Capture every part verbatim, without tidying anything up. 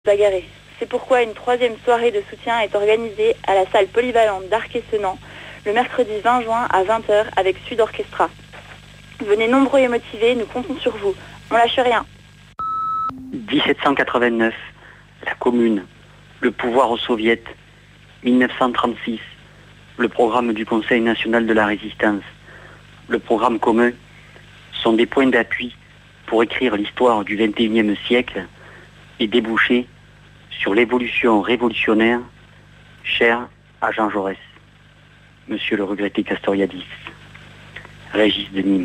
bagarrer. C'est pourquoi une troisième soirée de soutien est organisée à la salle polyvalente d'Arc-et-Senans le mercredi vingt juin à vingt heures avec Sud Orchestra. Venez nombreux et motivés, nous comptons sur vous. On lâche rien. dix-sept cent quatre-vingt-neuf, la Commune, le pouvoir aux soviets, dix-neuf cent trente-six, le programme du Conseil national de la résistance, le programme commun sont des points d'appui pour écrire l'histoire du vingt et unième siècle et déboucher sur l'évolution révolutionnaire chère à Jean Jaurès. Monsieur le regretté Castoriadis. Régis de Nîmes.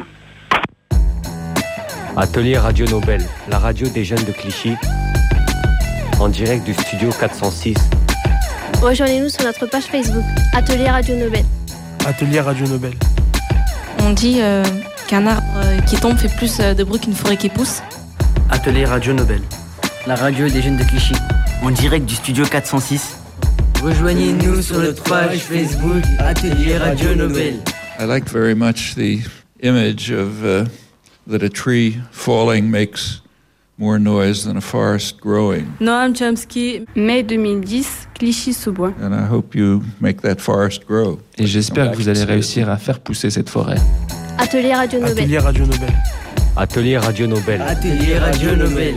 Atelier Radio Nobel, la radio des jeunes de Clichy, en direct du studio quatre cent six. Rejoignez-nous sur notre page Facebook, Atelier Radio Nobel. Atelier Radio Nobel. On dit euh, qu'un arbre euh, qui tombe fait plus euh, de bruit qu'une forêt qui pousse. Atelier Radio Nobel, la radio des jeunes de Clichy, en direct du studio quatre cent six. Rejoignez-nous sur notre page Facebook, Atelier Radio Nobel. I like very much the image of uh, that a tree falling makes more noise than a forest growing. Noam Chomsky, mai deux mille dix, Clichy-sous-Bois. And I hope you make that forest grow. Et j'espère que vous allez réussir à faire pousser cette forêt. Atelier Radio Nobel. Atelier Radio Nobel. Atelier Radio Nobel. Atelier Radio Nobel.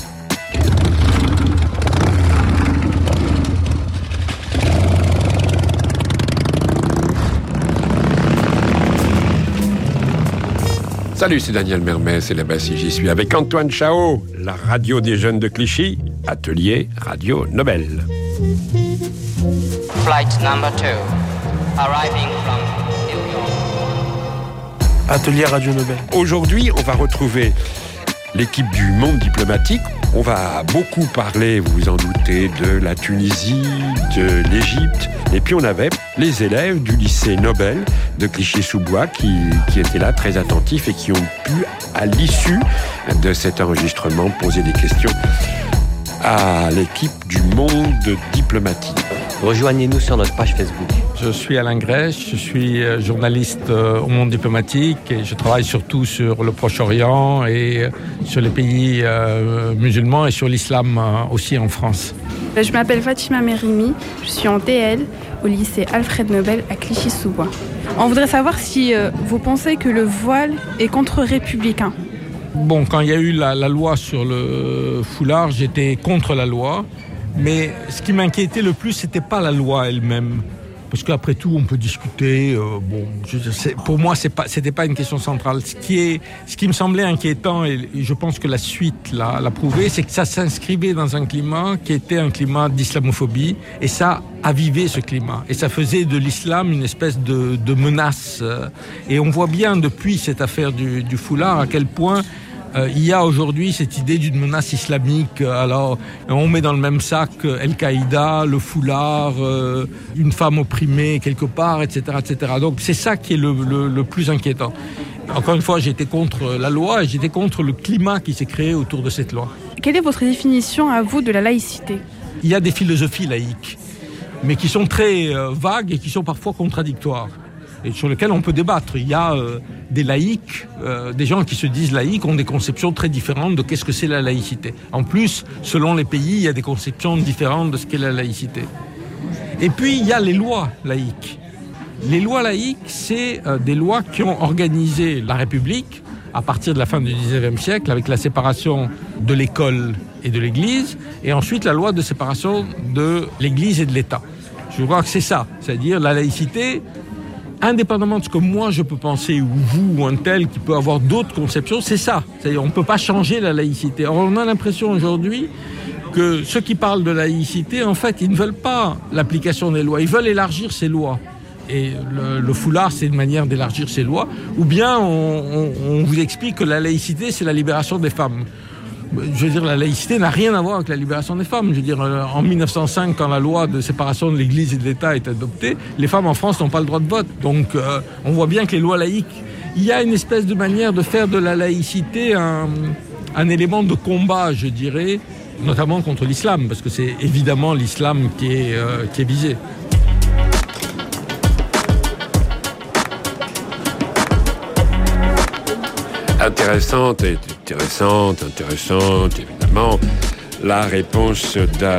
Salut, c'est Daniel Mermet, c'est là-bas si j'y suis avec Antoine Chao, la radio des jeunes de Clichy, Atelier Radio Nobel. Flight number two, arriving from New York. Atelier Radio Nobel. Aujourd'hui, on va retrouver l'équipe du Monde diplomatique. On va beaucoup parler, vous vous en doutez, de la Tunisie, de l'Égypte. Et puis on avait les élèves du lycée Nobel de Clichy-sous-Bois qui, qui étaient là très attentifs et qui ont pu, à l'issue de cet enregistrement, poser des questions à l'équipe du Monde diplomatique. Rejoignez-nous sur notre page Facebook. Je suis Alain Grèche, je suis journaliste au Monde diplomatique et je travaille surtout sur le Proche-Orient et sur les pays euh, musulmans et sur l'islam aussi en France. Je m'appelle Fatima Merimi, je suis en T L au lycée Alfred Nobel à Clichy-sous-Bois. On voudrait savoir si euh, vous pensez que le voile est contre-républicain. Bon, quand il y a eu la, la loi sur le foulard, j'étais contre la loi. Mais ce qui m'inquiétait le plus, c'était pas la loi elle-même. Parce qu'après tout, on peut discuter. Euh, bon, je, c'est, pour moi, c'est pas, c'était pas une question centrale. Ce qui est, ce qui me semblait inquiétant, et, et je pense que la suite l'a, l'a prouvé, c'est que ça s'inscrivait dans un climat qui était un climat d'islamophobie, et ça avivait ce climat. Et ça faisait de l'islam une espèce de, de menace. Et on voit bien depuis cette affaire du, du foulard à quel point Euh, il y a aujourd'hui cette idée d'une menace islamique. Alors, on met dans le même sac Al-Qaïda, le foulard, euh, une femme opprimée quelque part, et cetera, et cetera. Donc, c'est ça qui est le, le, le plus inquiétant. Encore une fois, j'étais contre la loi et j'étais contre le climat qui s'est créé autour de cette loi. Quelle est votre définition, à vous, de la laïcité ? Il y a des philosophies laïques, mais qui sont très euh, vagues et qui sont parfois contradictoires, et sur lesquels on peut débattre. Il y a euh, des laïcs, euh, des gens qui se disent laïcs ont des conceptions très différentes de qu'est-ce que c'est la laïcité. En plus, selon les pays, il y a des conceptions différentes de ce qu'est la laïcité. Et puis, il y a les lois laïques. Les lois laïques, c'est euh, des lois qui ont organisé la République à partir de la fin du dix-neuvième siècle, avec la séparation de l'école et de l'Église, et ensuite la loi de séparation de l'Église et de l'État. Je crois que c'est ça, c'est-à-dire la laïcité, indépendamment de ce que moi je peux penser, ou vous, ou un tel qui peut avoir d'autres conceptions, c'est ça. C'est-à-dire on ne peut pas changer la laïcité. Or, on a l'impression aujourd'hui que ceux qui parlent de laïcité, en fait, ils ne veulent pas l'application des lois, ils veulent élargir ces lois. Et le, le foulard, c'est une manière d'élargir ces lois. Ou bien on, on, on vous explique que la laïcité, c'est la libération des femmes. Je veux dire, la laïcité n'a rien à voir avec la libération des femmes. Je veux dire, en mille neuf cent cinq, quand la loi de séparation de l'Église et de l'État est adoptée, les femmes en France n'ont pas le droit de vote. Donc, euh, on voit bien que les lois laïques, il y a une espèce de manière de faire de la laïcité un, un élément de combat, je dirais, notamment contre l'islam, parce que c'est évidemment l'islam qui est, euh, qui est visé. Intéressante, intéressante, intéressante, évidemment. la réponse d'A.